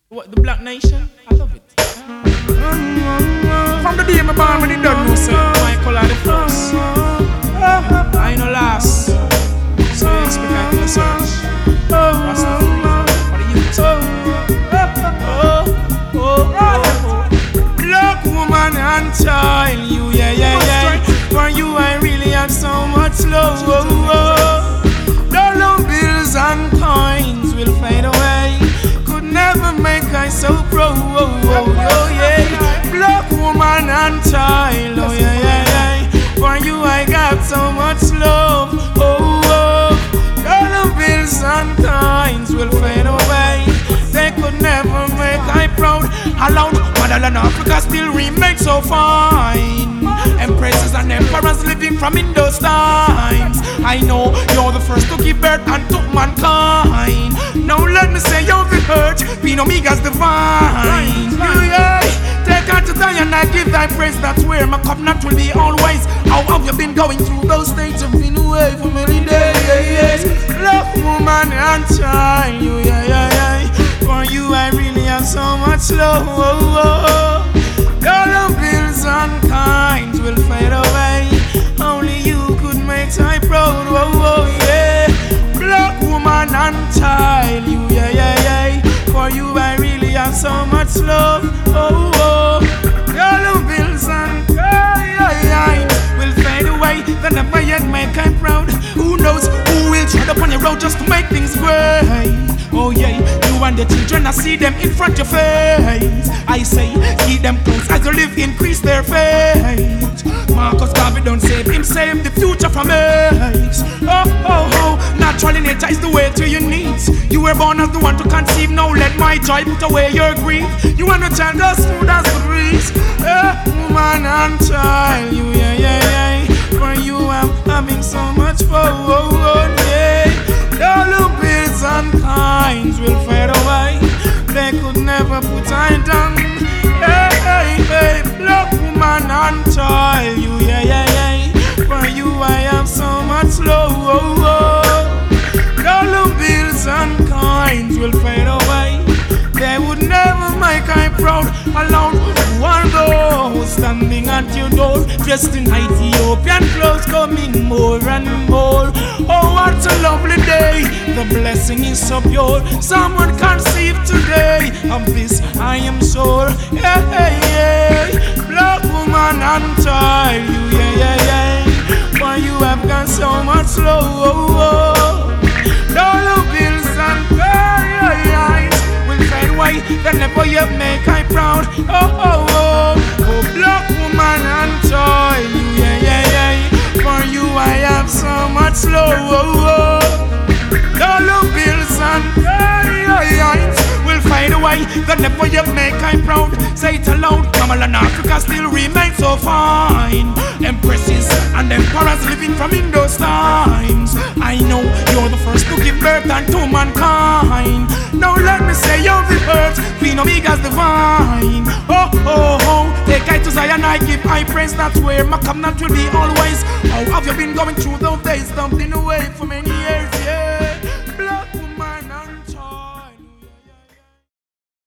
What, the Black Nation? I love it. From the day my born, when you don't know, sir, Michael are the first. I ain't no last. So you expect I can search. That's the free for the youth. Black woman and child, you, yeah. For you I really have so much love. Dollar bills and coins will fade away. Could never make I so proud. Black woman and child, oh yeah. For you I got so much love. Dollar bills and coins will fade away. They could never make I proud. Alone, motherland Africa still remains so fine. Empresses and emperors living from in those times. I know you're the first to give birth and to mankind. Now let me say you're the hurt, being Omega's divine. Take out to die and I give thy praise. That's where my covenant will be always. How have you been going through those stages? I've been away for many days. Love, woman and child, you, yeah. For you I really have so much love. Dollar bills and kinds will fade away. Only you could make I proud. Yeah. Black woman and child, you, yeah. For you I really have so much love. Dollar bills and kinds will fade away. They never yet make I proud. Who knows who will tread upon your road just to make things great. Oh yeah, you and the children, I see them in front of your face. I say, keep them close as you live, increase their faith. Marcus Garvey don't save him, save the future from AIDS. Naturally nature is the way to your needs. You were born as the one to conceive, now let my joy put away your grief. You and the child as smooth as the breeze. Woman and child, you, yeah. For you I'm having so much fun, yeah. Dollar bills and kinds will fade away. They could never put I down. Hey, black woman and child, you, yeah. For you I have so much love. Dollar bills and kinds will fade away. They would never make I proud. Alone, who are those standing at your door, dressed in Ethiopian clothes, coming more and more. Oh, what a lovely day, the blessing is so pure. Someone conceived today, of this I am sure. Yeah. Black woman and child, you, yeah. For you have got so much love. Dollar bills and kinds will fade away. They never yet make I proud. Oh, black woman and child, you, yeah. For you I have so much love. Dollar bills and kinds will fade away. They never yet make I proud. Say it aloud, Mamaland Africa still remains so fine. Empresses and emperors living from in those times. I know you're the first to give birth unto mankind. Now let me say you're the first, Queen Omega's divine. Take I to Zion, I give I praise. That's where my covenant will be always. How have you been going through those days? Dumping away for many years.